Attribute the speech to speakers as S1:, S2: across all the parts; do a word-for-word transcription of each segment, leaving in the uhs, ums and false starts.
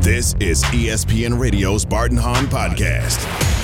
S1: This is E S P N Radio's Bart and Hahn Podcast.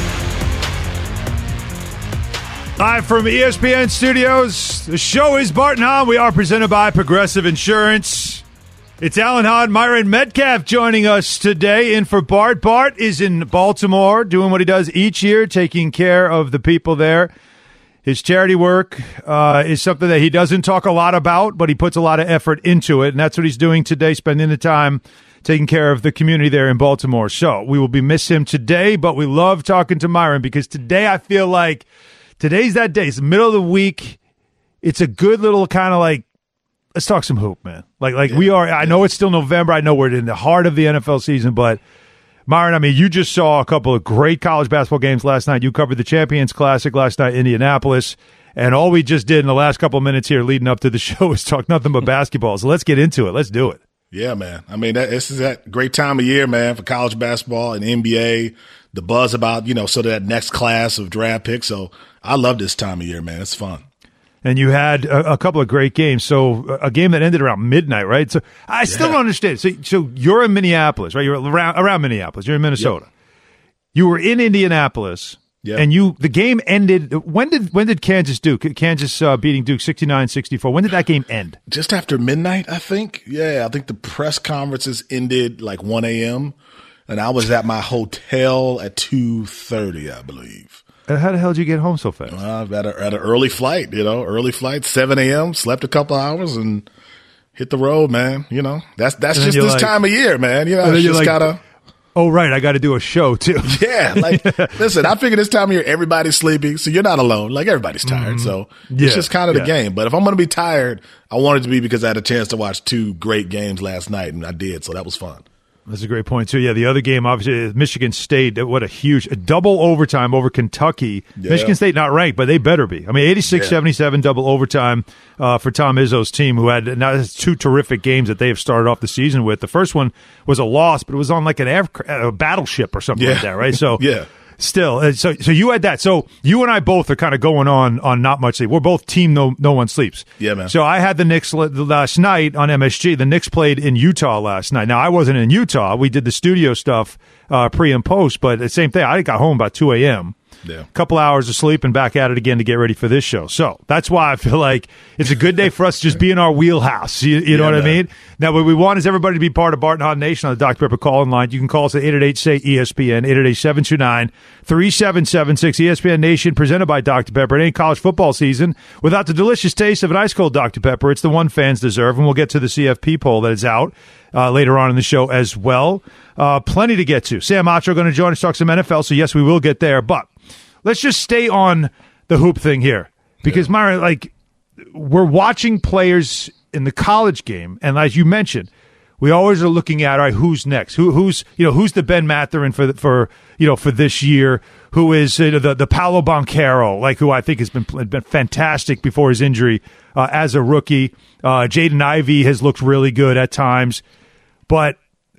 S2: Live from E S P N Studios, the show is Bart and Hahn. We are presented by Progressive Insurance. It's Alan Hahn, Myron Metcalf joining us today in for Bart. Bart is in Baltimore doing what he does each year, taking care of the people there. His charity work uh, is something that he doesn't talk a lot about, but he puts a lot of effort into it, and that's what he's doing today, spending the time taking care of the community there in Baltimore. So we will be miss him today, but we love talking to Myron because today I feel like today's that day. It's the middle of the week. It's a good little kind of like, let's talk some hoop, man. Like, like yeah, we are. I know it's still November. I know we're in the heart of the N F L season, but Myron, I mean, you just saw a couple of great college basketball games last night. You covered the Champions Classic last night in Indianapolis, and all we just did in the last couple of minutes here leading up to the show is talk nothing but basketball. So let's get into it. Let's do it.
S3: Yeah, man. I mean, that, this is that great time of year, man, for college basketball and N B A, the buzz about, you know, sort of that next class of draft picks. So I love this time of year, man. It's fun.
S2: And you had a, a couple of great games. So a game that ended around midnight, right? So I still yeah. don't understand. So, so you're in Minneapolis, right? You're around, around Minneapolis. You're in Minnesota. Yep. You were in Indianapolis, yep. and you the game ended. When did when did Kansas Duke? Kansas uh, beating Duke sixty-nine sixty-four. When did that game end?
S3: Just after midnight, I think. Yeah, I think the press conferences ended like one a.m., and I was at my hotel at two thirty, I believe.
S2: And how the hell did you get home so fast?
S3: Uh, at, a, at an early flight, you know, early flight, seven a.m., slept a couple hours and hit the road, man. You know, that's that's just this like, time of year, man. You know, it's just like, gotta.
S2: Oh, right. I got to do a show, too.
S3: Yeah. Like, listen, I figure this time of year, everybody's sleeping, so you're not alone. Like, everybody's tired. Mm-hmm. So yeah, it's just kind of yeah. the game. But if I'm going to be tired, I want it to be because I had a chance to watch two great games last night, and I did. So that was fun.
S2: That's a great point, too. Yeah, the other game, obviously, Michigan State, what a huge a double overtime over Kentucky. Yeah. Michigan State not ranked, but they better be. I mean, eighty-six seventy-seven yeah. double overtime uh, for Tom Izzo's team, who had now two terrific games that they have started off the season with. The first one was a loss, but it was on like an air, a battleship or something
S3: yeah.
S2: like that, right? So
S3: yeah.
S2: Still, uh, so so you had that. So you and I both are kind of going on on not much sleep. We're both team no no one sleeps.
S3: Yeah, man.
S2: So I had the Knicks last night on M S G. The Knicks played in Utah last night. Now I wasn't in Utah. We did the studio stuff uh, pre and post, but the same thing. I got home about two a.m.
S3: Yeah.
S2: A couple hours of sleep and back at it again to get ready for this show. So that's why I feel like it's a good day for us to just be in our wheelhouse. You, you know yeah, what man. I mean? Now, what we want is everybody to be part of Bart and Hahn Nation on the Doctor Pepper call-in line. You can call us at eight eight eight, S A Y, E S P N, eight eight eight, seven two nine, three seven seven six. E S P N Nation presented by Doctor Pepper. It ain't college football season without the delicious taste of an ice-cold Doctor Pepper. It's the one fans deserve, and we'll get to the C F P poll that is out uh, later on in the show as well. Uh, plenty to get to. Sam Acho going to join us, talk some N F L, so yes, we will get there, but let's just stay on the hoop thing here because, yeah. Myron, like, we're watching players in the college game, and as you mentioned, we always are looking at, all right, who's next? Who, who's, you know, who's the Ben Mathurin for, for you know, for this year? Who is uh, the the Paolo Banchero, like, who I think has been been fantastic before his injury uh, as a rookie. Uh, Jaden Ivey has looked really good at times, but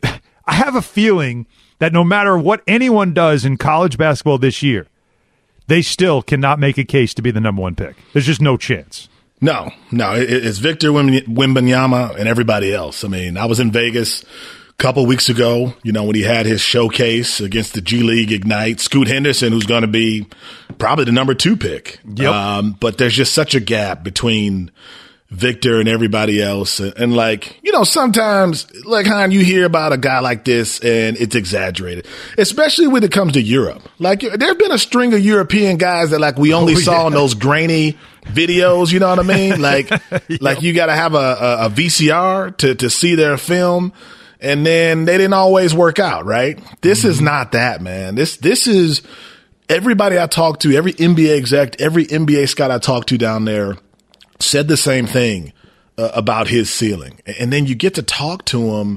S2: I have a feeling that no matter what anyone does in college basketball this year, they still cannot make a case to be the number one pick. There's just no chance.
S3: No, no. It's Victor Wembanyama and everybody else. I mean, I was in Vegas a couple weeks ago, you know, when he had his showcase against the G League Ignite. Scoot Henderson, who's going to be probably the number two pick.
S2: Yep.
S3: Um, but there's just such a gap between Victor and everybody else. And, and like, you know, sometimes, like, Hahn, you hear about a guy like this and it's exaggerated, especially when it comes to Europe. Like, there's been a string of European guys that, like, we only oh, saw yeah. in those grainy videos, you know what I mean? Like, yep. like you got to have a, a, a V C R to, to see their film. And then they didn't always work out, right? This mm-hmm. is not that, man. This, this is everybody I talk to, every N B A exec, every N B A scout I talk to down there said the same thing uh, about his ceiling. And then you get to talk to him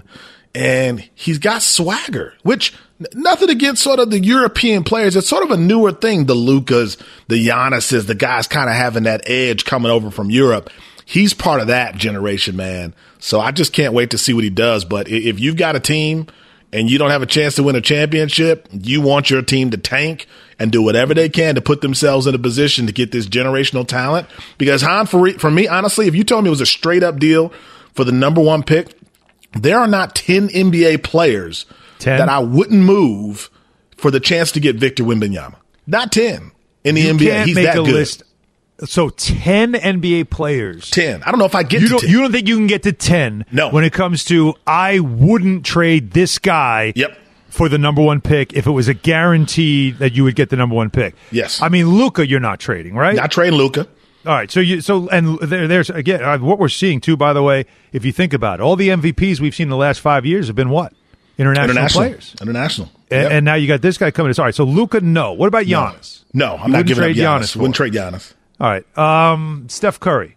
S3: and he's got swagger, which nothing against sort of the European players. It's sort of a newer thing. The Lukas, the Giannis's, the guys kind of having that edge coming over from Europe. He's part of that generation, man. So I just can't wait to see what he does. But if you've got a team and you don't have a chance to win a championship, you want your team to tank and do whatever they can to put themselves in a position to get this generational talent. Because, Hahn, for, for me, honestly, if you told me it was a straight-up deal for the number one pick, there are not ten N B A players
S2: ten?
S3: that I wouldn't move for the chance to get Victor Wembanyama. Not ten in the
S2: you
S3: N B A.
S2: Can't
S3: He's
S2: make
S3: that
S2: a
S3: good.
S2: List. So ten N B A players.
S3: ten. I don't know if I get
S2: You
S3: to
S2: don't,
S3: ten.
S2: you don't think you can get to ten
S3: No.
S2: when it comes to I wouldn't trade this guy
S3: Yep.
S2: for the number one pick if it was a guarantee that you would get the number one pick.
S3: Yes.
S2: I mean, Luka, you're not trading, right?
S3: Not trading Luka.
S2: All right. So you so and there, there's again uh, what we're seeing too. By the way, if you think about it, all the M V Ps we've seen in the last five years have been what international,
S3: International
S2: players.
S3: International.
S2: And,
S3: Yep.
S2: and now you got this guy coming. All right. So Luka, no. What about Giannis?
S3: No, I'm
S2: You
S3: not
S2: wouldn't
S3: giving up
S2: trade
S3: Giannis.
S2: Giannis for
S3: Wouldn't
S2: it.
S3: trade Giannis.
S2: All right. Um, Steph Curry.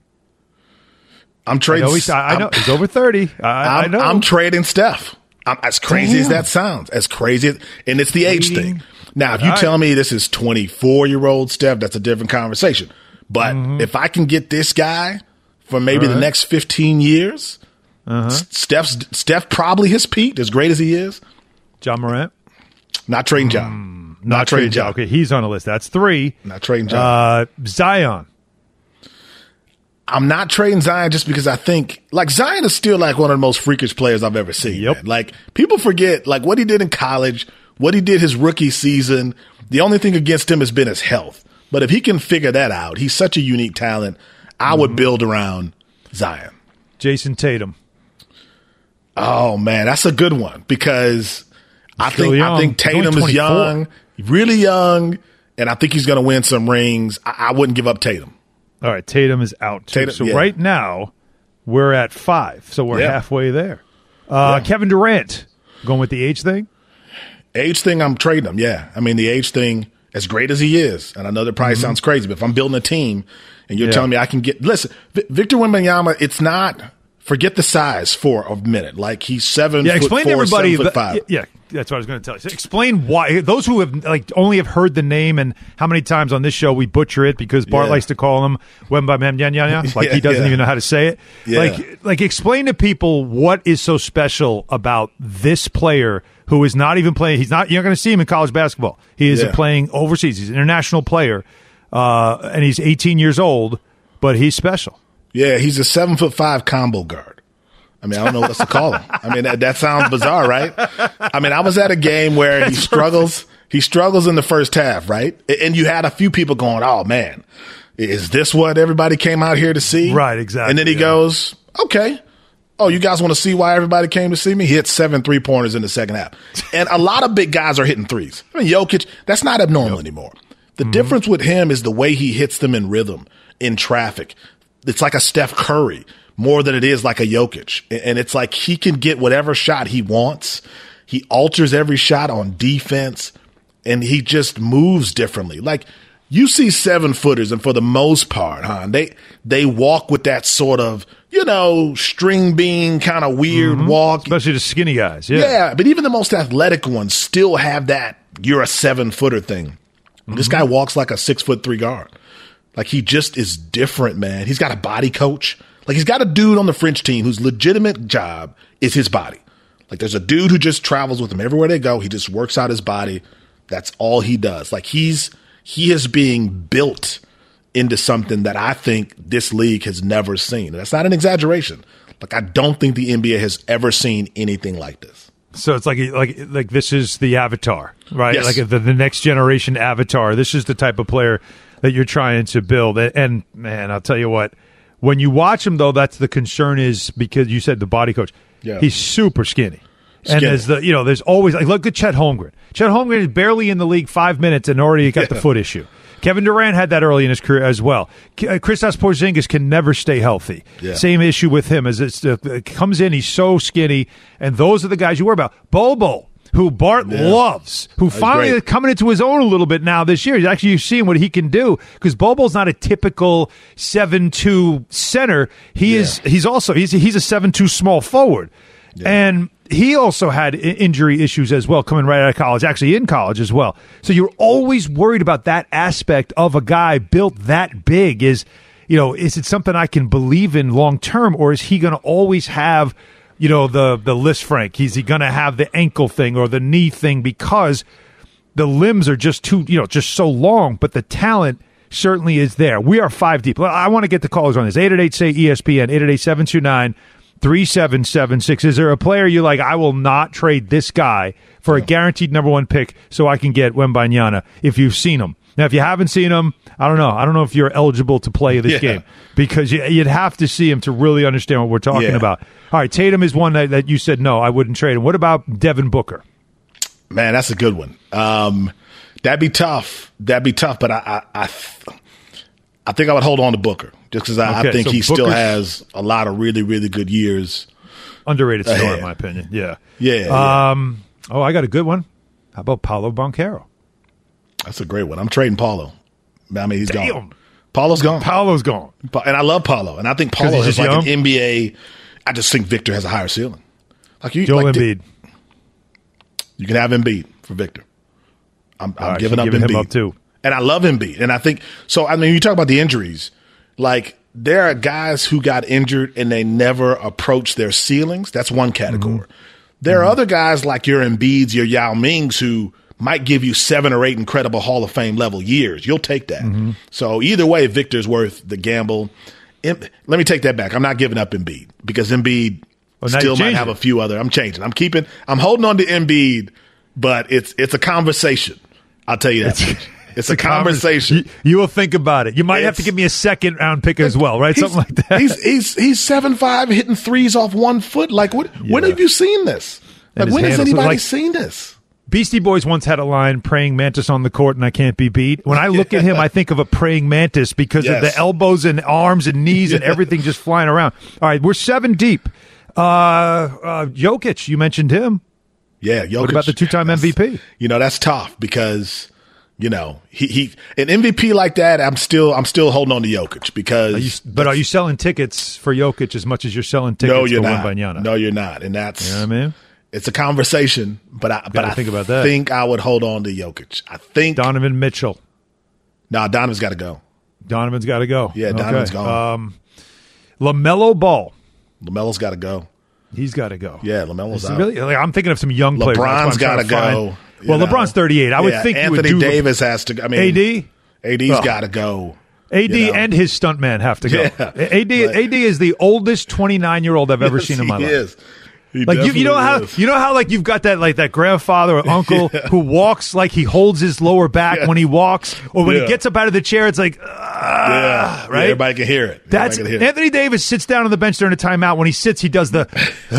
S3: I'm
S2: I
S3: trading.
S2: know, he's, I know
S3: I'm-
S2: he's over thirty. I, I
S3: I'm,
S2: know.
S3: I'm trading Steph. I'm, as crazy as
S2: Damn.
S3: that sounds, as crazy, as, and it's the age
S2: Trading.
S3: thing. Now, if you
S2: All right.
S3: tell me this is twenty-four year old Steph, that's a different conversation. But if I can get this guy for maybe
S2: Mm-hmm. All
S3: the
S2: right.
S3: next fifteen years,
S2: Uh-huh.
S3: S- Steph's Steph probably his peak, as great as he is.
S2: John Morant.
S3: Not trading John.
S2: Not,
S3: not trading
S2: John.
S3: John.
S2: Okay, he's on the list. That's three.
S3: Not trading John.
S2: Uh, Zion.
S3: I'm not trading Zion just because I think like Zion is still like one of the most freakish players I've ever seen.
S2: Yep.
S3: man. Like people forget like what he did in college, what he did his rookie season. The only thing against him has been his health. But if he can figure that out, he's such a unique talent. I
S2: Mm-hmm.
S3: would build around Zion.
S2: Jason Tatum.
S3: Oh man, that's a good one because I
S2: Still
S3: think
S2: young.
S3: I think
S2: He's only
S3: Tatum is
S2: twenty-four.
S3: young, really young, and I think he's going to win some rings. I, I wouldn't give up Tatum.
S2: All right, Tatum is out too.
S3: Tatum-
S2: so
S3: yeah.
S2: right now we're at five. So we're
S3: Yeah.
S2: halfway there. Uh,
S3: Yeah.
S2: Kevin Durant. Going with the age thing.
S3: Age thing, I'm trading him. Yeah, I mean the age thing, as great as he is, and I know that probably sounds crazy, but if I'm building a team and you're
S2: Yeah.
S3: telling me I can get listen, V- Victor Wembanyama, it's not. Forget the size for a minute. Like he's seven.
S2: Yeah,
S3: foot
S2: explain
S3: four,
S2: to everybody.
S3: seven foot
S2: the-
S3: five.
S2: yeah, that's what I was going to tell you. So explain why those who have like only have heard the name and how many times on this show we butcher it because Bart
S3: Yeah.
S2: likes to call him Wembanyama, like
S3: Yeah,
S2: he doesn't
S3: yeah.
S2: even know how to say it.
S3: Yeah.
S2: Like, like explain to people what is so special about this player who is not even playing. He's not. You're not going to see him in college basketball. He is
S3: Yeah.
S2: playing overseas. He's an international player, uh, and he's eighteen years old, but he's special.
S3: Yeah, he's a seven foot five combo guard. I mean, I don't know what else to call him. I mean, that, that sounds bizarre, right? I mean, I was at a game where he struggles. He struggles in the first half, right? And you had a few people going, "Oh man, is this what everybody came out here to see?"
S2: Right, exactly,
S3: And then he
S2: yeah.
S3: goes, "Okay, oh, you guys want to see why everybody came to see me?" He hit seven three pointers in the second half, and a lot of big guys are hitting threes. I mean, Jokic, that's not abnormal anymore. The
S2: Mm-hmm.
S3: difference with him is the way he hits them in rhythm, in traffic. It's like a Steph Curry more than it is like a Jokic. And it's like he can get whatever shot he wants. He alters every shot on defense and he just moves differently. Like you see seven footers and for the most part, huh, they, they walk with that sort of, you know, string bean kind of weird walk.
S2: Especially the skinny guys. Yeah.
S3: Yeah, but even the most athletic ones still have that you're a seven footer thing. This guy walks like a six foot three guard. Like he just is different, man. He's got a body coach. Like he's got a dude on the French team whose legitimate job is his body. Like there's a dude who just travels with him everywhere they go. He just works out his body. That's all he does. Like he's, he is being built into something that I think this league has never seen. And that's not an exaggeration. Like I don't think the N B A has ever seen anything like this.
S2: So it's like like like this is the avatar, right?
S3: Yes.
S2: Like the, the next generation avatar. This is the type of player that you're trying to build. And, and man, I'll tell you what, when you watch him though, that's the concern is because you said the body coach.
S3: Yeah.
S2: He's super skinny. And
S3: Skinny.
S2: there's the you know, there's always like look at Chet Holmgren. Chet Holmgren is barely in the league five minutes and already got the
S3: Yeah.
S2: foot issue. Kevin Durant had that early in his career as well. K- uh, Kristaps Porzingis can never stay healthy.
S3: Yeah.
S2: Same issue with him as it's, uh, it comes in, he's so skinny, and those are the guys you worry about. Bobo, who Bart
S3: Yeah.
S2: loves, who finally
S3: great.
S2: is coming into his own a little bit now this year. He's actually seeing what he can do because Bobo's not a typical seven two center. He
S3: Yeah.
S2: is. He's also he's he's a seven two small forward, and he also had I- injury issues as well coming right out of college, actually in college as well. So you're always worried about that aspect of a guy built that big. Is, you know, is it something I can believe in long term, or is he going to always have, you know, the the Liz Frank? Is he going to have the ankle thing or the knee thing because the limbs are just too, you know, just so long, but the talent certainly is there. We are five deep. I want to get the callers on this. eight eight eight, say E S P N, eight eight eight, seven two nine, three seven seven six. Is there a player you like, I will not trade this guy for a guaranteed number one pick so I can get Wembanyama if you've seen him? Now, if you haven't seen him, I don't know. I don't know if you're eligible to play this yeah. game because you, you'd have to see him to really understand what we're talking yeah. about. All right, Tatum is one that, that you said, no, I wouldn't trade him. What about Devin Booker?
S3: Man, that's a good one. Um, that'd be tough. That'd be tough, but I I, I, I think I would hold on to Booker just because I, okay, I think so he Booker's, still has a lot of really, really good years.
S2: Underrated star, in my opinion. Yeah.
S3: Yeah.
S2: Um, yeah. Oh, I got a good one. How about Paolo Banchero?
S3: That's a great one. I'm trading Paulo. I mean, he's
S2: Damn.
S3: gone. Paulo's gone.
S2: Paulo's gone.
S3: And I love Paulo. And I think Paulo is like young? an N B A. I just think Victor has a higher ceiling. Like you,
S2: Joel
S3: like
S2: Embiid.
S3: You can have Embiid for Victor. I'm, I'm
S2: right,
S3: giving up
S2: giving
S3: Embiid.
S2: him up too.
S3: And I love Embiid. And I think, so, I mean, you talk about the injuries. Like, there are guys who got injured and they never approached their ceilings. That's one category. Mm-hmm. There mm-hmm. are other guys like your Embiids, your Yao Mings who might give you seven or eight incredible Hall of Fame level years. You'll take that. Mm-hmm. So either way, Victor's worth the gamble. Let me take that back. I'm not giving up Embiid because Embiid well, still might have a few other. I'm changing. I'm keeping. I'm holding on to Embiid, but it's it's a conversation. I'll tell you that. It's, it's, it's a, a conversation.
S2: You, you will think about it. You might it's, have to give me a second round pick as well, right? Something like that.
S3: He's he's he's seven five hitting threes off one foot. Like what? Yeah. When have you seen this? Like when has anybody like, seen this?
S2: Beastie Boys once had a line, praying mantis on the court and I can't be beat. When I look at him, I think of a praying mantis because yes. of the elbows and arms and knees and everything just flying around. All right, we're seven deep. Uh, uh, Jokic, you mentioned him.
S3: Yeah, Jokic.
S2: What about the two-time M V P?
S3: You know, that's tough because, you know, he, he an M V P like that, I'm still I'm still holding on to Jokic because.
S2: Are you, but are you selling tickets for Jokic as much as you're selling tickets
S3: no, you're
S2: for
S3: not.
S2: Wembanyama?
S3: No, you're not. And that's.
S2: You know what I mean?
S3: It's a conversation, but I but I
S2: think about that.
S3: think I would hold on to Jokic. I think
S2: Donovan Mitchell.
S3: No, nah, Donovan's got to go.
S2: Donovan's got to go.
S3: Yeah, Donovan's
S2: okay.
S3: gone.
S2: Um, LaMelo Ball.
S3: LaMelo's got to go.
S2: He's got to go.
S3: Yeah, LaMelo's out.
S2: Really, like, I'm thinking of some young
S3: LeBron's
S2: players.
S3: LeBron's got to go.
S2: Well,
S3: know.
S2: LeBron's thirty-eight. I
S3: yeah,
S2: would think
S3: Anthony
S2: you would do
S3: Davis Le- has to. I mean,
S2: A D.
S3: A D's oh. got to go.
S2: A D
S3: you know?
S2: and his stuntman have to go.
S3: Yeah,
S2: A D
S3: but,
S2: A D is the oldest twenty-nine-year-old I've ever
S3: yes,
S2: seen in my
S3: he
S2: life.
S3: Is. He
S2: like you, you know how
S3: is.
S2: you know how like you've got that like that grandfather or uncle yeah. who walks like he holds his lower back yeah. when he walks, or when yeah. he gets up out of the chair, it's like, ah,
S3: yeah.
S2: right?
S3: Yeah, everybody can hear it.
S2: That's
S3: can hear
S2: Anthony
S3: it.
S2: Davis sits down on the bench during a timeout. When he sits, he does the.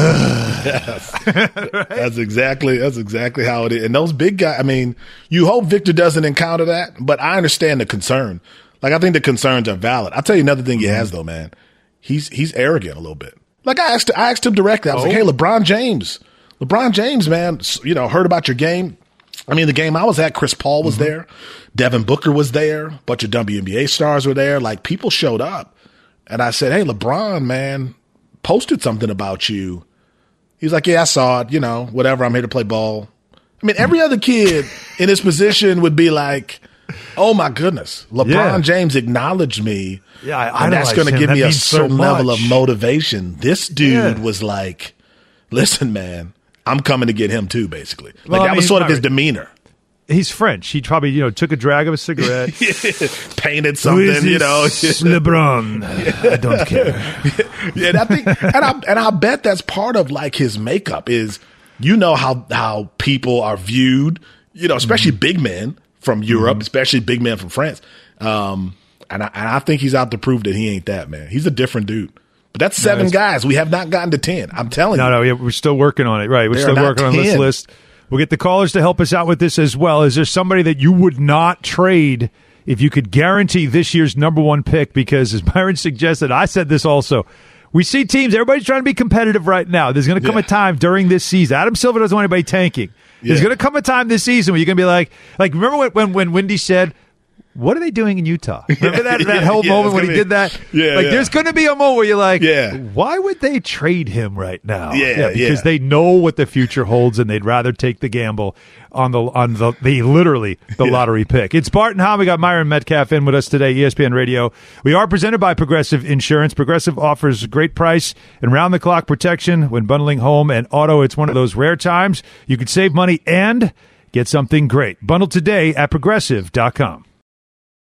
S3: yes. right? That's exactly that's exactly how it is. And those big guys. I mean, you hope Victor doesn't encounter that, but I understand the concern. Like I think the concerns are valid. I'll tell you another thing he has though, man. He's he's arrogant a little bit. Like I asked, I asked him directly. I was oh. like, "Hey, LeBron James, LeBron James, man, you know, heard about your game. I mean, the game I was at, Chris Paul was mm-hmm. there, Devin Booker was there, a bunch of W N B A stars were there. Like people showed up, and I said, "Hey, LeBron, man, posted something about you." He's like, "Yeah, I saw it. You know, whatever. I'm here to play ball." I mean, every other kid in his position would be like, "Oh my goodness, LeBron yeah. James acknowledged me."
S2: Yeah, I
S3: and that's going to give
S2: that
S3: me a certain
S2: so
S3: level of motivation. This dude
S2: yeah.
S3: was like, listen, man, I'm coming to get him too, basically. Like
S2: well,
S3: that
S2: I mean,
S3: was sort of his
S2: right.
S3: demeanor.
S2: He's French. He probably, you know, took a drag of a cigarette.
S3: Painted something, you know.
S2: LeBron. I don't care.
S3: yeah, and I think, and I, and I bet that's part of like his makeup is, you know, how, how people are viewed, you know, especially mm-hmm. big men from Europe, mm-hmm. especially big men from France. Um, And I, and I think he's out to prove that he ain't that, man. He's a different dude. But that's seven no, guys. We have not gotten to ten. I'm telling
S2: no,
S3: you.
S2: No, no, we're still working on it. Right. We're still working on this list. We'll get the callers to help us out with this as well. Is there somebody that you would not trade if you could guarantee this year's number one pick? Because as Byron suggested, I said this also. We see teams, everybody's trying to be competitive right now. There's going to come yeah. a time during this season. Adam Silver doesn't want anybody tanking. Yeah. There's going to come a time this season where you're going to be like, like remember when, when, when Wendy said, what are they doing in Utah? Remember that, that whole yeah, moment when he be, did that?
S3: Yeah,
S2: like,
S3: yeah.
S2: there's going to be a moment where you're like,
S3: yeah.
S2: why would they trade him right now?
S3: Yeah, yeah
S2: because
S3: yeah.
S2: they know what the future holds, and they'd rather take the gamble on the on the, the literally the yeah. lottery pick. It's Bart and Hahn. We got Myron Metcalf in with us today, E S P N Radio. We are presented by Progressive Insurance. Progressive offers great price and round-the-clock protection when bundling home and auto. It's one of those rare times you could save money and get something great. Bundle today at progressive dot com.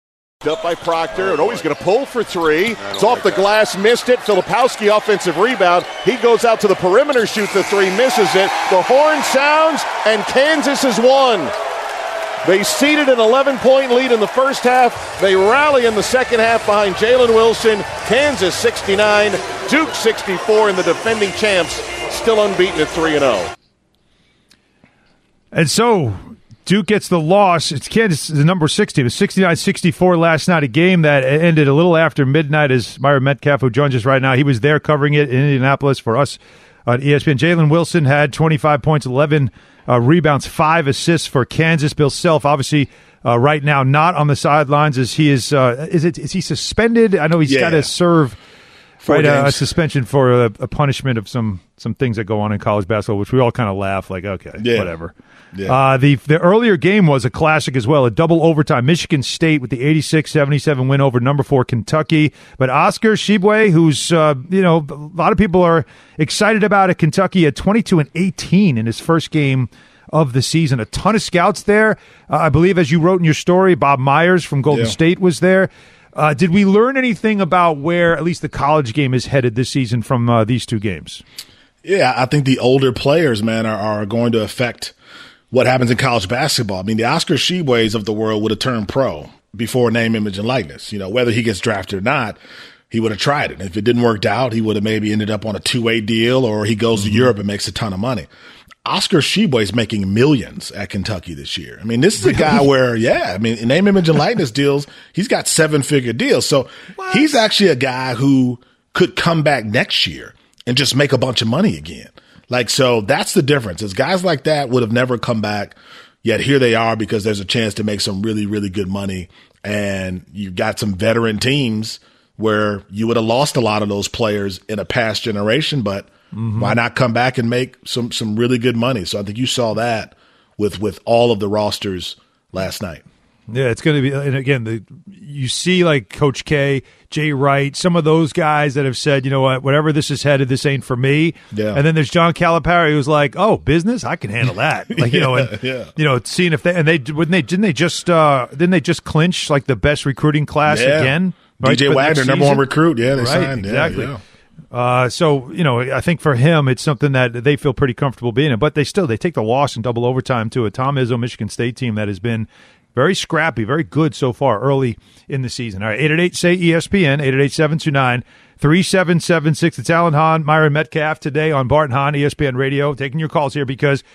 S4: Up by Proctor, and oh, he's going to pull for three. It's off the glass, missed it. Filipowski offensive rebound. He goes out to the perimeter, shoots the three, misses it. The horn sounds, and Kansas has won. They ceded an eleven-point lead in the first half. They rally in the second half behind Jalen Wilson. Kansas sixty-nine, Duke sixty-four, and the defending champs still unbeaten at three and oh.
S2: And so Duke gets the loss. It's Kansas, the number sixty. It was sixty-nine sixty-four last night, a game that ended a little after midnight, as Myron Metcalf, who joins us right now, he was there covering it in Indianapolis for us on E S P N. Jalen Wilson had twenty-five points, eleven uh, rebounds, five assists for Kansas. Bill Self, obviously, uh, right now not on the sidelines as he is. Uh, is it? Is he suspended? I know he's
S3: yeah.
S2: got to serve
S3: Four
S2: right, uh, a
S3: games.
S2: suspension for a, a punishment of some some things that go on in college basketball, which we all kind of laugh like, okay,
S3: Yeah.
S2: whatever.
S3: Yeah.
S2: Uh, the the earlier game was a classic as well, a double overtime. Michigan State with the eighty-six seventy-seven win over number four Kentucky. But Oscar Tshiebwe, who's, uh, you know, a lot of people are excited about at Kentucky at twenty-two and eighteen in his first game of the season. A ton of scouts there. Uh, I believe, as you wrote in your story, Bob Myers from Golden
S3: Yeah.
S2: State was there. Uh, did we learn anything about where at least the college game is headed this season from uh, these two games?
S3: Yeah, I think the older players, man, are, are going to affect what happens in college basketball. I mean, the Oscar Tshiebwes of the world would have turned pro before name, image, and likeness. You know, whether he gets drafted or not, he would have tried it. If it didn't work out, he would have maybe ended up on a two-way deal, or he goes mm-hmm. to Europe and makes a ton of money. Oscar Tshiebwe is making millions at Kentucky this year. I mean, this is a guy where, yeah, I mean, in name, image, and likeness deals, he's got seven-figure deals. So what? He's actually a guy who could come back next year and just make a bunch of money again. Like, so that's the difference. Is guys like that would have never come back, yet here they are because there's a chance to make some really, really good money. And you've got some veteran teams where you would have lost a lot of those players in a past generation, but mm-hmm. why not come back and make some, some really good money? So I think you saw that with, with all of the rosters last night.
S2: Yeah, it's going to be, and again, the, you see like Coach K, Jay Wright, some of those guys that have said, you know what, whatever this is headed, this ain't for me.
S3: Yeah.
S2: And then there's John Calipari who's like, oh, business, I can handle that. Like, you
S3: yeah,
S2: know, and
S3: yeah.
S2: you know, seeing if they and they wouldn't they didn't they just uh didn't they just clinch like the best recruiting class
S3: yeah.
S2: again?
S3: D J
S2: right,
S3: Wagner, number one recruit. Yeah, they
S2: right,
S3: signed.
S2: Exactly.
S3: Yeah, yeah.
S2: Uh, so, you know, I think for him, it's something that they feel pretty comfortable being in. But they still, they take the loss in double overtime to a Tom Izzo Michigan State team that has been very scrappy, very good so far early in the season. All right, eight eight eight, say E S P N, eight eight eight, seven two nine, three seven seven six. It's Alan Hahn, Myron Metcalf today on Bart and Hahn, E S P N Radio, taking your calls here because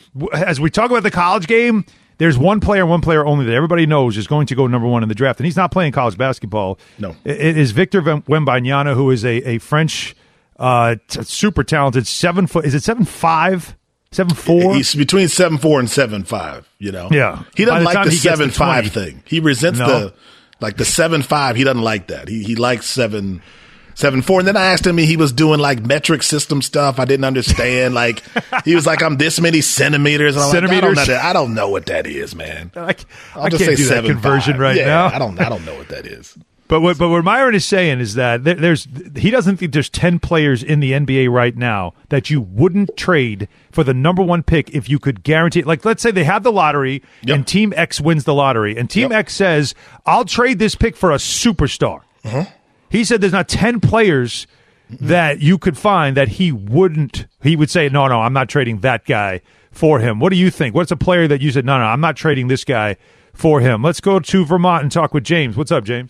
S2: as we talk about the college game, there's one player, one player only that everybody knows is going to go number one in the draft, and he's not playing college basketball.
S3: No.
S2: It is Victor Wembanyama, who is a, a French, uh, t- super talented, seven foot, is it seven five? Seven four.
S3: He's between seven four and seven five. You know.
S2: Yeah.
S3: He doesn't
S2: By the
S3: like
S2: time
S3: the
S2: he gets to
S3: seven five
S2: twenty.
S3: thing. He resents
S2: No.
S3: the like the seven five. He doesn't like that. He he likes seven seven four. And then I asked him, he was doing like metric system stuff. I didn't understand. Like he was like, I'm this many centimeters. And I'm
S2: Centimeters?
S3: like, I don't, know, I don't know what that is, man.
S2: I,
S3: I'll
S2: I
S3: just
S2: can't
S3: say
S2: do that
S3: seven
S2: conversion
S3: five.
S2: right
S3: yeah,
S2: now.
S3: I don't I don't know what that is.
S2: But what but what Myron is saying is that there, there's he doesn't think there's ten players in the N B A right now that you wouldn't trade for the number one pick if you could guarantee it. Like, let's say they have the lottery
S3: Yep.
S2: and Team X wins the lottery, and Team
S3: Yep.
S2: X says, "I'll trade this pick for a superstar."
S3: Uh-huh.
S2: He said there's not ten players that you could find that he wouldn't. He would say, "No, no, I'm not trading that guy for him." What do you think? What's a player that you said, "No, no, I'm not trading this guy for him"? Let's go to Vermont and talk with James. What's up, James?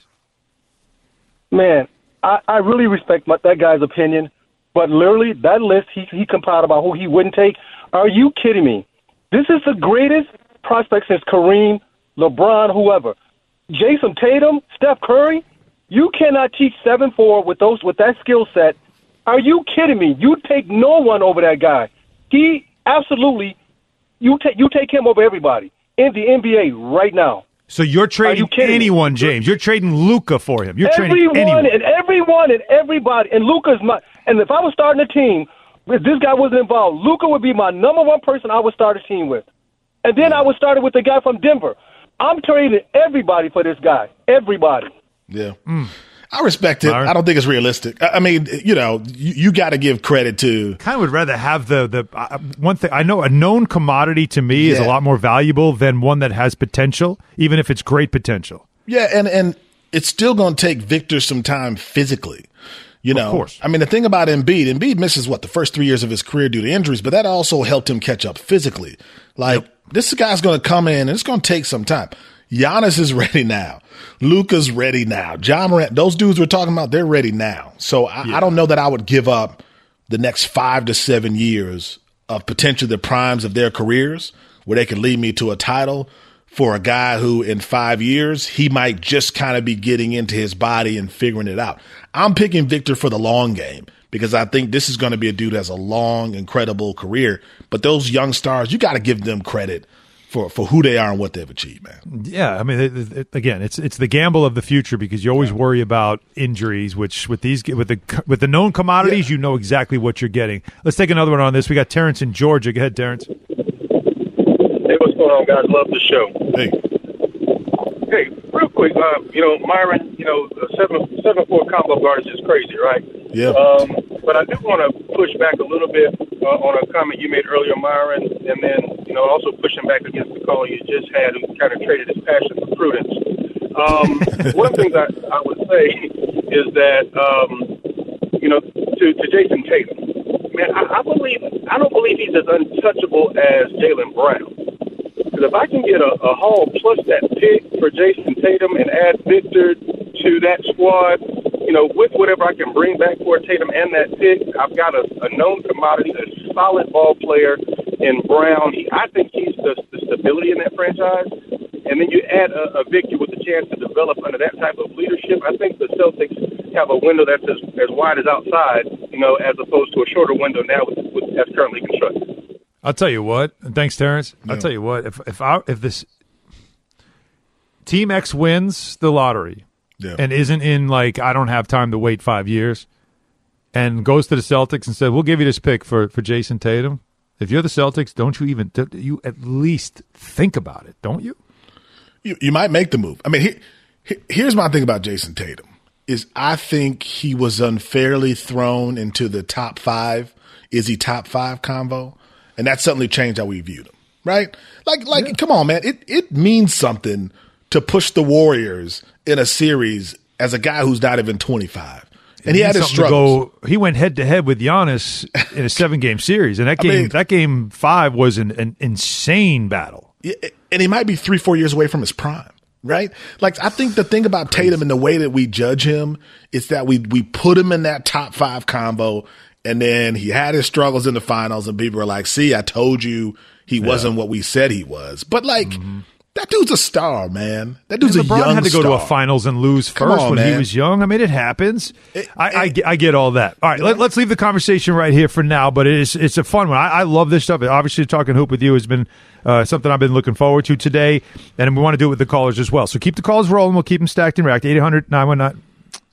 S5: Man, I, I really respect my, that guy's opinion, but literally that list he, he compiled about who he wouldn't take, are you kidding me? This is the greatest prospect since Kareem, LeBron, whoever. Jason Tatum, Steph Curry, you cannot teach seven four with those with that skill set. Are you kidding me? You take no one over that guy. He absolutely, you, ta- you take him over everybody in the N B A right now.
S2: So you're trading
S5: you kidding
S2: anyone,
S5: me?
S2: James. You're trading Luka for him. You're trading
S5: everyone
S2: anyone.
S5: and everyone and everybody. And Luka's my. And if I was starting a team, if this guy wasn't involved, Luka would be my number one person I would start a team with. And then I would start it with the guy from Denver. I'm trading everybody for this guy. Everybody.
S3: Yeah. Mm. I respect it.
S2: Myron?
S3: I don't think it's realistic. I I mean, you know, you, you got to give credit to.
S2: Kind of would rather have the the uh, one thing. I know a known commodity to me is a
S3: Yeah.
S2: lot more valuable than one that has potential, even if it's great potential.
S3: Yeah, and and it's still going to take Victor some time physically. You know,
S2: of course.
S3: I mean, the thing about Embiid, Embiid misses what the first three years of his career due to injuries, but that also helped him catch up physically. Like yep. this guy's going to come in and it's going to take some time. Giannis is ready now. Luka's ready now. John Morant, those dudes we're talking about, they're ready now. So I, yeah. I don't know that I would give up the next five to seven years of potentially the primes of their careers where they could lead me to a title for a guy who in five years, he might just kind of be getting into his body and figuring it out. I'm picking Victor for the long game because I think this is going to be a dude that has a long, incredible career. But those young stars, you got to give them credit for, for who they are and what they've achieved, man.
S2: Yeah, I mean, it, it, again, it's it's the gamble of the future because you always yeah. worry about injuries, which with these with the with the known commodities, yeah. you know exactly what you're getting. Let's take another one on this. We got Terrence in Georgia. Go ahead, Terrence.
S6: Hey, what's going on, guys? Love the show.
S3: Hey.
S6: Hey, real quick, uh, you know, Myron, you know, a seven seven four combo guard is just crazy, right?
S3: Yeah.
S6: Um, but I do want to push back a little bit uh, on a comment you made earlier, Myron, and then, you know, also pushing back against the call you just had, who kind of traded his passion for prudence. Um, one of the things I, I would say is that, um, you know, to, to Jason Tatum, man, I, I believe I don't believe he's as untouchable as Jaylen Brown. Because if I can get a, a haul plus that pick for Jason Tatum and add Victor to that squad, you know, with whatever I can bring back for Tatum and that pick, I've got a, a known commodity, a solid ball player in Brown. He, I think he's the, the stability in that franchise. And then you add a, a Victor with the chance to develop under that type of leadership. I think the Celtics have a window that's as, as wide as outside, you know, as opposed to a shorter window now with, with that's currently constructed.
S2: I'll tell you what. Thanks, Terrence. Yeah. I'll tell you what. If if I, if this Team X wins the lottery yeah. and isn't in like I don't have time to wait five years, and goes to the Celtics and said, "We'll give you this pick for, for Jason Tatum." If you're the Celtics, don't you even you at least think about it? Don't you?
S3: You you might make the move. I mean, he, he, here's my thing about Jason Tatum is I think he was unfairly thrown into the top five. Is he top five convo? And that suddenly changed how we viewed him, right? Like, like, yeah. come on, man. It it means something to push the Warriors in a series as a guy who's not even twenty-five. And it he had his struggles.
S2: Go, he went head to head with Giannis in a seven game series, and that game, I mean, that game five was an, an insane battle.
S3: And he might be three, four years away from his prime, right? Like, I think the thing about Crazy. Tatum and the way that we judge him is that we we put him in that top five combo. And then he had his struggles in the finals, and people were like, see, I told you he yeah. wasn't what we said he was. But, like, mm-hmm. that dude's a star, man. That dude's
S2: and
S3: a young star.
S2: LeBron had to go
S3: star.
S2: to a finals and lose
S3: Come
S2: first
S3: on,
S2: when
S3: man.
S2: he was young. I mean, it happens. It, I, it, I, get, I get all that. All right, let, let's leave the conversation right here for now, but it is, it's a fun one. I, I love this stuff. Obviously, talking hoop with you has been uh, something I've been looking forward to today, and we want to do it with the callers as well. So keep the calls rolling. We'll keep them stacked and racked. eight hundred nine one nine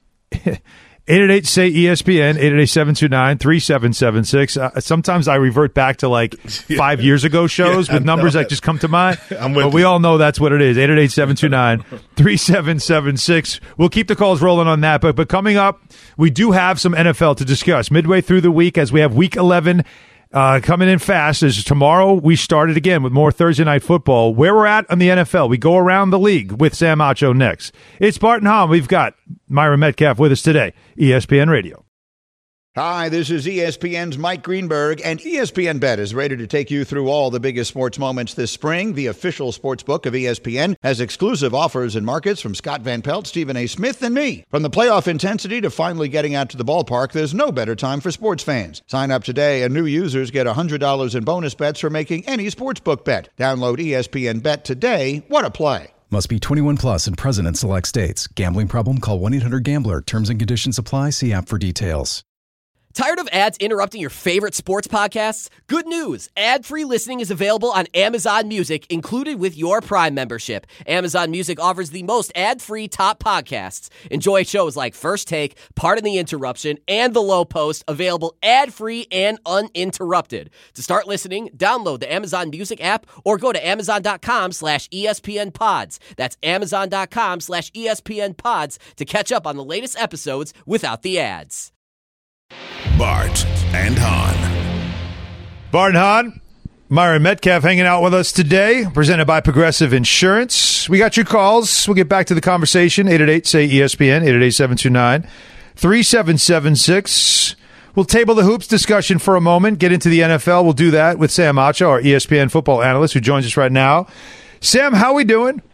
S2: eight eight eight, say E S P N, eight eight eight, seven two nine, three seven seven six. Uh, sometimes I revert back to like five yeah. years ago shows yeah, with numbers that just come to mind.
S3: I'm with
S2: but
S3: you.
S2: We all know that's what it is, eight eight eight, seven two nine, three seven seven six. We'll keep the calls rolling on that. But, but coming up, we do have some N F L to discuss midway through the week as we have week eleven Uh, coming in fast. As tomorrow we started again with more Thursday Night Football. Where we're at on the N F L, we go around the league with Sam Acho next. It's Bart and Hahn. We've got Myron Metcalf with us today, E S P N Radio.
S7: Hi, this is E S P N's Mike Greenberg, and E S P N Bet is ready to take you through all the biggest sports moments this spring. The official sports book of E S P N has exclusive offers and markets from Scott Van Pelt, Stephen A. Smith, and me. From the playoff intensity to finally getting out to the ballpark, there's no better time for sports fans. Sign up today, and new users get one hundred dollars in bonus bets for making any sportsbook bet. Download E S P N Bet today. What a play.
S8: Must be twenty-one plus and present in select states. Gambling problem? Call one eight hundred gambler. Terms and conditions apply. See app for details.
S9: Tired of ads interrupting your favorite sports podcasts? Good news! Ad-free listening is available on Amazon Music, included with your Prime membership. Amazon Music offers the most ad-free top podcasts. Enjoy shows like First Take, Pardon the Interruption, and The Low Post, available ad-free and uninterrupted. To start listening, download the Amazon Music app or go to amazon.com slash ESPN pods. That's amazon.com slash ESPN pods to catch up on the latest episodes without the ads.
S1: Bart and Hahn.
S2: Bart and Hahn, Myron Metcalf hanging out with us today, presented by Progressive Insurance. We got your calls. We'll get back to the conversation. eight eight eight, say E S P N, eight eight eight, seven two nine, three seven seven six. We'll table the hoops discussion for a moment, get into the N F L. We'll do that with Sam Acho, our E S P N football analyst, who joins us right now. Sam, how we doing?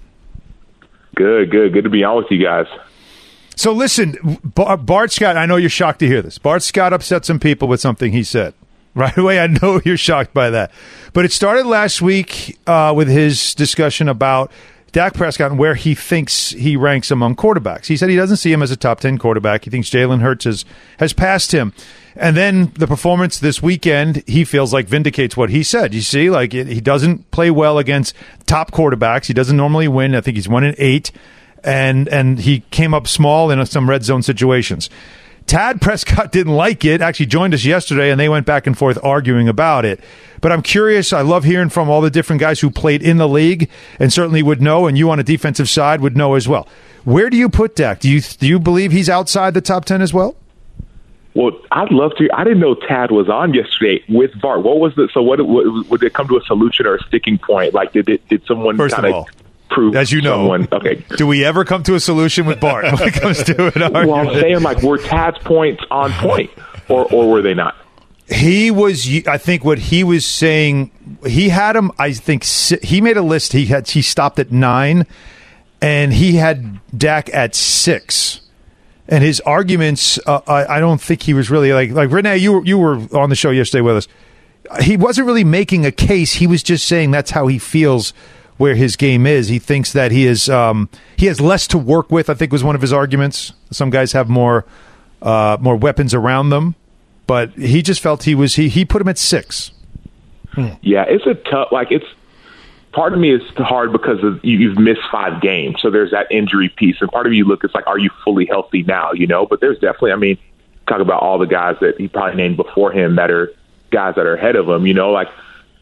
S10: Good, good. Good to be on with you guys.
S2: So listen, Bart Scott, I know you're shocked to hear this. Bart Scott upset some people with something he said. Right away, I know you're shocked by that. But it started last week uh, with his discussion about Dak Prescott and where he thinks he ranks among quarterbacks. He said he doesn't see him as a top ten quarterback. He thinks Jalen Hurts has, has passed him. And then the performance this weekend, he feels like vindicates what he said. You see, like it, he doesn't play well against top quarterbacks. He doesn't normally win. I think he's one in eight. And, and he came up small in some red zone situations. Tad Prescott didn't like it, actually joined us yesterday, and they went back and forth arguing about it. But I'm curious. I love hearing from all the different guys who played in the league and certainly would know, and you on a defensive side would know as well. Where do you put Dak? Do you do you believe he's outside the top ten as well?
S10: Well, I'd love to. I didn't know Tad was on yesterday with Bart. What was the, so what, what would it come to a solution or a sticking point? Like, did, did, did someone
S2: First
S10: kind
S2: of all,
S10: prove
S2: as you know,
S10: someone, okay.
S2: Do we ever come to a solution with Bart when it comes to it?
S10: Well, I'm saying, like, were Tad's points on point, or or were they not?
S2: He was. I think what he was saying. He had him. I think he made a list. He had. He stopped at nine, and he had Dak at six. And his arguments, uh, I, I don't think he was really like like Renee. You were you were on the show yesterday with us. He wasn't really making a case. He was just saying that's how he feels where his game is. He thinks that he is um, he has less to work with, I think was one of his arguments. Some guys have more uh, more weapons around them, but he just felt he was he he put him at six.
S10: Hmm. Yeah, it's a tough. Like it's part of me is hard because of, you've missed five games, so there's that injury piece, and part of you look, it's like, are you fully healthy now? You know, but there's definitely. I mean, talk about all the guys that he probably named before him that are guys that are ahead of him. You know, like.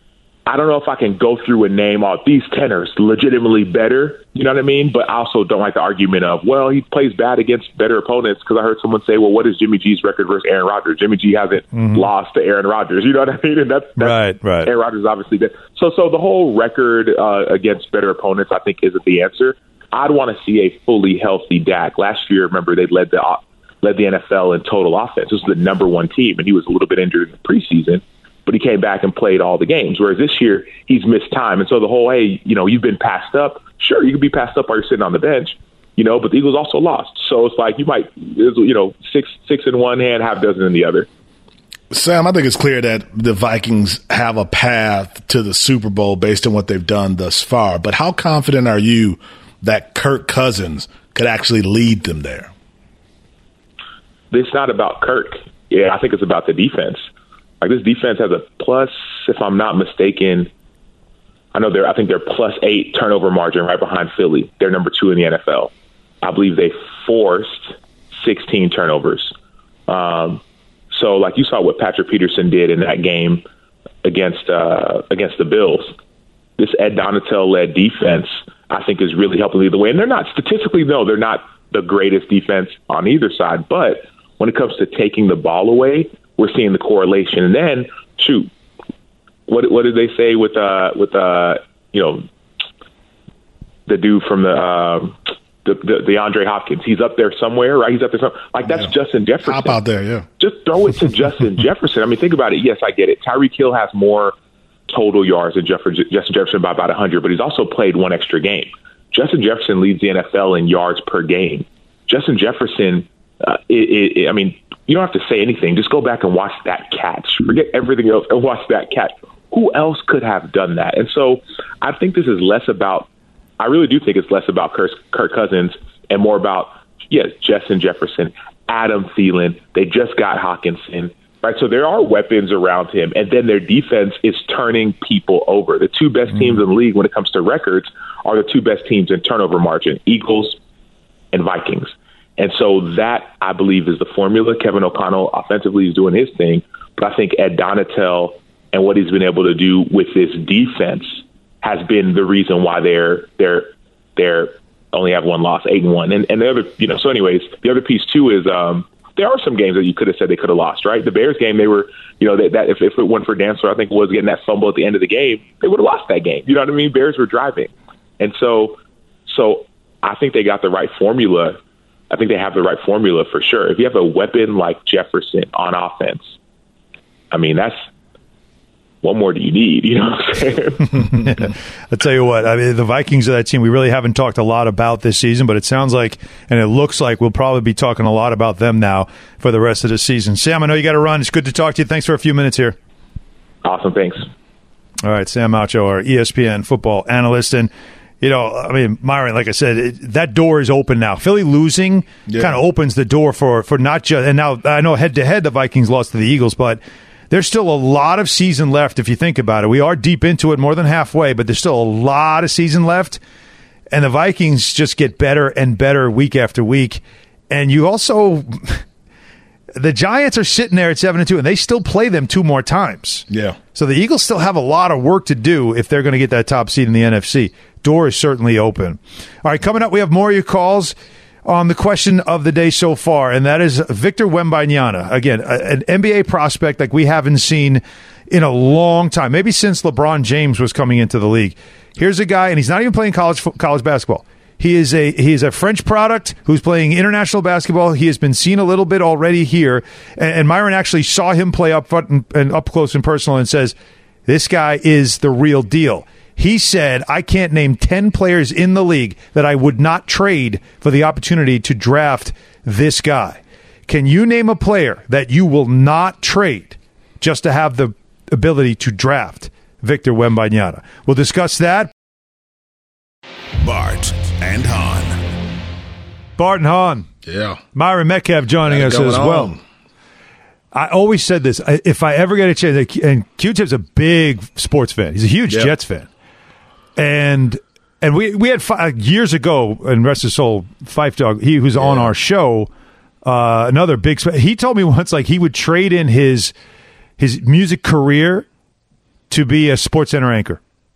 S10: I don't know if I can go through and name all these tenors legitimately better, you know what I mean? But I also don't like the argument of, well, he plays bad against better opponents, because I heard someone say, well, what is Jimmy G's record versus Aaron Rodgers? Jimmy G hasn't mm-hmm. lost to Aaron Rodgers, you know what I mean? And that's, that's
S2: right, right.
S10: Aaron Rodgers is obviously good. So, so the whole record uh, against better opponents, I think, isn't the answer. I'd want to see a fully healthy Dak. Last year, remember, they led the led the N F L in total offense. This was the number one team, and he was a little bit injured in the preseason. But he came back and played all the games. Whereas this year, he's missed time. And so the whole, hey, you know, you've been passed up. Sure, you can be passed up while you're sitting on the bench, you know, but the Eagles also lost. So it's like you might, you know, six six in one hand, half dozen in the other.
S3: Sam, I think it's clear that the Vikings have a path to the Super Bowl based on what they've done thus far. But how confident are you that Kirk Cousins could actually lead them there?
S10: It's not about Kirk. Yeah, I think it's about the defense. Like, this defense has a plus, if I'm not mistaken, I know they're, I think they're plus eight turnover margin right behind Philly. They're number two in the N F L. I believe they forced sixteen turnovers. Um, so, like, you saw what Patrick Peterson did in that game against uh, against the Bills. This Ed Donatel-led defense, I think, is really helping lead the way. And they're not, statistically, no, they're not the greatest defense on either side. But when it comes to taking the ball away, we're seeing the correlation. And then, shoot, what what did they say with uh with uh you know the dude from the uh, the, the the DeAndre Hopkins? He's up there somewhere, right? He's up there somewhere. Like, that's yeah. Justin Jefferson.
S3: Hop out there, yeah.
S10: Just throw it to Justin Jefferson. I mean, think about it. Yes, I get it. Tyreek Hill has more total yards than Jeff- Justin Jefferson by about one hundred, but he's also played one extra game. Justin Jefferson leads the N F L in yards per game. Justin Jefferson, uh, it, it, I mean. You don't have to say anything. Just go back and watch that catch. Forget everything else and watch that catch. Who else could have done that? And so I think this is less about – I really do think it's less about Kirk, Kirk Cousins and more about, yes, Justin Jefferson, Adam Thielen. They just got Hawkinson, right? So there are weapons around him, and then their defense is turning people over. The two best teams in the league when it comes to records are the two best teams in turnover margin, Eagles and Vikings. And so that, I believe, is the formula. Kevin O'Connell offensively is doing his thing, but I think Ed Donatel and what he's been able to do with this defense has been the reason why they're they're they're only have one loss, eight and one. And and the other, you know, so anyways, the other piece too is um, there are some games that you could have said they could have lost, right? The Bears game, they were, you know, that, that if, if it went for Dantzler, I think it was getting that fumble at the end of the game, they would have lost that game. You know what I mean? Bears were driving. And so, so I think they got the right formula. I think they have the right formula for sure. If you have a weapon like Jefferson on offense, I mean, that's, what more do you need? You know what I'm saying?
S2: I'll tell you what, I mean, the Vikings are that team we really haven't talked a lot about this season, but it sounds like, and it looks like we'll probably be talking a lot about them now for the rest of the season. Sam, I know you got to run. It's good to talk to you. Thanks for a few minutes here.
S10: Awesome. Thanks.
S2: All right. Sam Acho, our E S P N football analyst. And, you know, I mean, Myron, like I said, it, that door is open now. Philly losing yeah. kind of opens the door for, for not just, and now I know head to head the Vikings lost to the Eagles, but there's still a lot of season left if you think about it. We are deep into it, more than halfway, but there's still a lot of season left. And the Vikings just get better and better week after week. And you also, the Giants are sitting there at seven and two, and they still play them two more times.
S3: Yeah.
S2: So the Eagles still have a lot of work to do if they're going to get that top seed in the N F C. Door is certainly open. All right, coming up, we have more of your calls on the question of the day so far, and that is Victor Wembanyama. Again, an N B A prospect like we haven't seen in a long time, maybe since LeBron James was coming into the league. Here's a guy, and he's not even playing college college basketball. He is a he is a French product who's playing international basketball. He has been seen a little bit already here, and, and Myron actually saw him play up front and, and up close and personal and says, this guy is the real deal. He said, I can't name ten players in the league that I would not trade for the opportunity to draft this guy. Can you name a player that you will not trade just to have the ability to draft Victor Wembanyama? We'll discuss that.
S1: Bart and Hahn.
S2: Bart and Hahn.
S3: Yeah.
S2: Myron Metcalf joining us as
S3: on.
S2: well. I always said this. If I ever get a chance, and Q-Tip's a big sports fan. He's a huge
S3: yep.
S2: Jets fan. And and we we had five, years ago, and rest his soul, Fife Dog, he who's yeah. on our show, uh, another big, he told me once like he would trade in his his music career to be a SportsCenter anchor.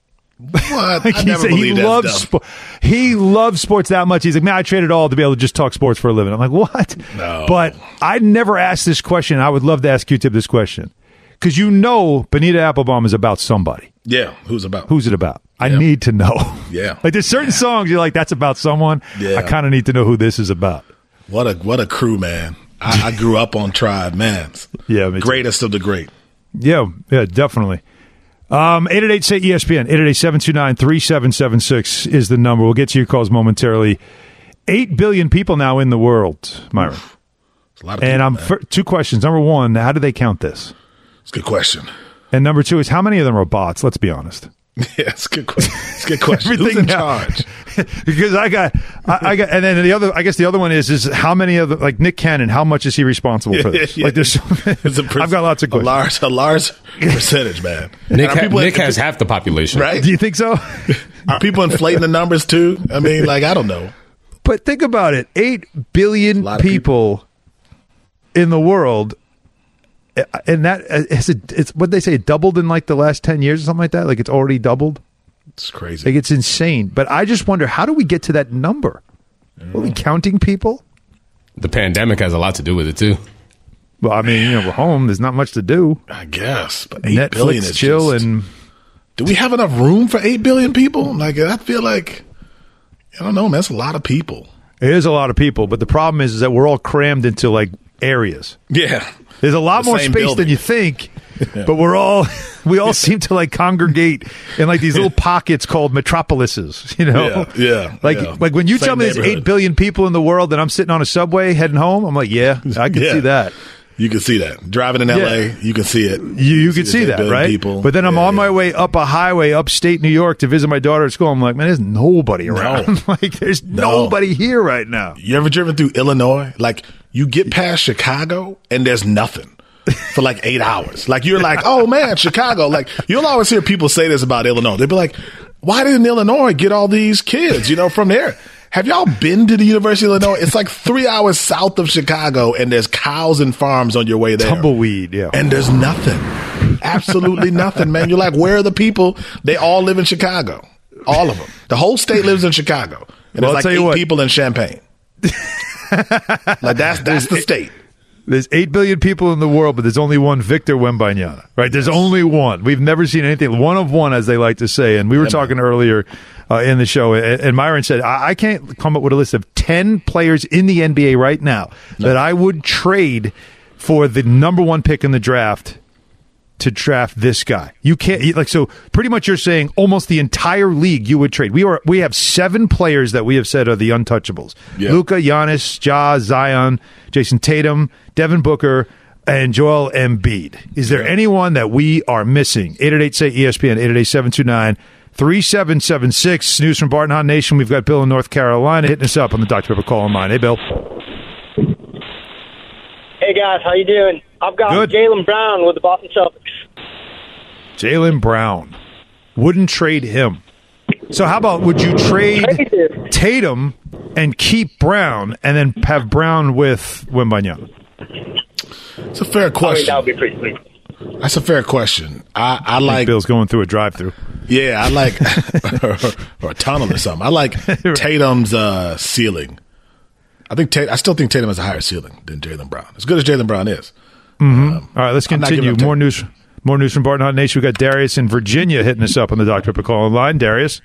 S3: What?
S2: Like
S3: I
S2: he
S3: never
S2: said he loves spo- he loves sports that much. He's like, man, I traded all to be able to just talk sports for a living. I'm like, what?
S3: No.
S2: But I never asked this question. I would love to ask Q-Tip this question because you know, Bonita Applebaum is about somebody.
S3: Yeah, who's about?
S2: Who's it about? I
S3: yeah.
S2: need to know.
S3: Yeah,
S2: like there's certain
S3: yeah.
S2: songs you're like, that's about someone.
S3: Yeah.
S2: I kind of need to know who this is about.
S3: What a what a crew, man. I, I grew up on Tribe, man.
S2: Yeah,
S3: greatest of the great.
S2: Yeah, yeah, definitely. Um, eight eight eight, say E S P N, eight eight eight, seven two nine, three seven seven six is the number. We'll get to your calls momentarily. Eight billion people now in the world, Myron.
S3: Oof. A lot of
S2: and
S3: people,
S2: I'm for, two questions. Number one, how do they count this?
S3: It's a good question.
S2: And number two is how many of them are bots? Let's be honest.
S3: Yeah, it's a good question. It's a good question. Who's in
S2: now,
S3: charge?
S2: Because I got, I, I got, and then the other, I guess the other one is, is how many of the, like Nick Cannon, how much is he responsible for this?
S3: Yeah,
S2: like there's,
S3: it's a per-
S2: I've got lots of questions.
S3: A large, a large percentage, man.
S11: Nick, ha- Nick has half the population,
S3: right?
S2: Do you think so?
S3: Are people inflating the numbers too? I mean, like I don't know.
S2: But think about it: eight billion people, people in the world. And that is it, it's what they say it doubled in like the last ten years or something like that. Like it's already doubled.
S3: It's crazy.
S2: Like it's insane. But I just wonder, how do we get to that number? Are we counting people?
S11: The pandemic has a lot to do with it too.
S2: Well, I mean, you know, we're home. There's not much to do.
S3: I guess. But eight
S2: Netflix,
S3: billion is
S2: chill,
S3: just,
S2: and
S3: do we have enough room for eight billion people? Like I feel like I don't know, man. That's a lot of people.
S2: It is a lot of people. But the problem is, is that we're all crammed into like areas.
S3: Yeah.
S2: There's a lot
S3: the
S2: more space
S3: building.
S2: than you think,
S3: yeah.
S2: but we're all we all seem to like congregate in like these little pockets called metropolises. You know,
S3: yeah, yeah
S2: like
S3: yeah.
S2: like when you
S3: Same
S2: tell me there's eight billion people in the world, and I'm sitting on a subway heading home, I'm like, yeah, I can
S3: yeah.
S2: see that.
S3: You can see that driving in L A.
S2: Yeah.
S3: You can see it.
S2: You you can see that, right?
S3: People.
S2: But then I'm
S3: yeah,
S2: on
S3: yeah.
S2: my way up a highway upstate New York to visit my daughter at school. I'm like, man, there's nobody around.
S3: No.
S2: Like, there's
S3: No.
S2: nobody here right now.
S3: You ever driven through Illinois? Like you get past Chicago and there's nothing. For like eight hours. Like you're like, oh man, Chicago. Like you'll always hear people say this about Illinois. They'll be like, why didn't Illinois get all these kids, you know, from there? Have y'all been to the University of Illinois? It's like three hours south of Chicago and there's cows and farms on your way there.
S2: Tumbleweed, yeah.
S3: And there's nothing. Absolutely nothing, man. You're like, where are the people? They all live in Chicago. All of them. The whole state lives in Chicago. And
S2: Well, I'll
S3: there's
S2: tell
S3: like
S2: you
S3: eight
S2: what.
S3: people in Champaign. Like that's that's the state.
S2: There's eight billion people in the world, but there's only one Victor Wembanyama, right? There's only one. We've never seen anything. One of one, as they like to say. And we were yeah, talking man. earlier uh, in the show, and, and Myron said, I-, I can't come up with a list of ten players in the N B A right now no. that I would trade for the number one pick in the draft to draft this guy. You can't, like, so pretty much you're saying almost the entire league you would trade. We are we have seven players that we have said are the untouchables. Yep. Luka, Giannis, Ja, Zion, Jason Tatum, Devin Booker, and Joel Embiid. Is there yep. anyone that we are missing? eight eight eight, say E S P N, eight eight eight, seven two nine, three seven seven six. News from Barton Hahn Nation. We've got Bill in North Carolina hitting us up on the Doctor Pepper call line. Hey, Bill.
S12: Hey, guys. How you doing? I've got Jaylen Brown with the Boston Celtics.
S2: Jaylen Brown. Wouldn't trade him. So how about, would you trade Tatum and keep Brown and then have Brown with Wembanyama?
S3: It's a fair question.
S12: I mean, that would be pretty sweet.
S3: That's a fair question. I, I, I like
S2: Bill's going through a drive-through.
S3: Yeah, I like or, or a tunnel or something. I like Tatum's uh, ceiling. I think Tat- I still think Tatum has a higher ceiling than Jaylen Brown. As good as Jaylen Brown is.
S2: Mm-hmm. Um, All right, let's continue. More news. More news from Barton Hahn Nation. We got Darius in Virginia hitting us up on the Doctor Pepper call line. Darius.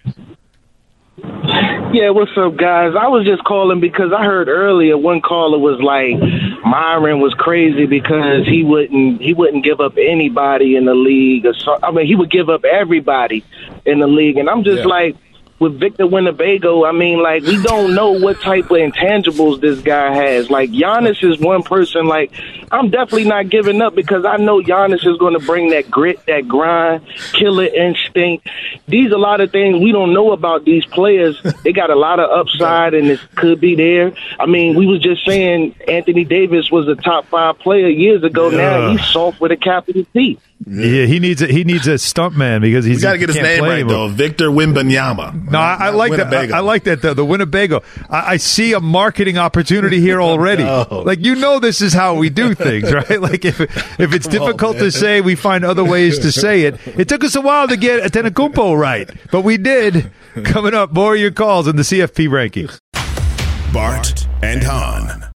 S13: Yeah, what's up, guys? I was just calling because I heard earlier one caller was like Myron was crazy because he wouldn't he wouldn't give up anybody in the league. Or so, I mean, he would give up everybody in the league, and I'm just yeah. like, with Victor Winnebago, I mean, like, we don't know what type of intangibles this guy has. Like, Giannis is one person, like, I'm definitely not giving up because I know Giannis is going to bring that grit, that grind, killer instinct. These are a lot of things we don't know about these players. They got a lot of upside, and it could be there. I mean, we was just saying Anthony Davis was a top five player years ago. Yeah. Now he's soft with a capital T.
S2: Yeah. yeah, he needs a, he needs a stump man because he's.
S3: We got to get his name right though, Victor Wembanyama.
S2: No, I, I like that. I, I like that though. The Winnebago. I, I see a marketing opportunity here already. no. Like you know, this is how we do things, right? Like if if it's Come difficult on, to say, we find other ways to say it. It took us a while to get Antetokounmpo right, but we did. Coming up, more of your calls in the C F P rankings.
S1: Bart and Hahn.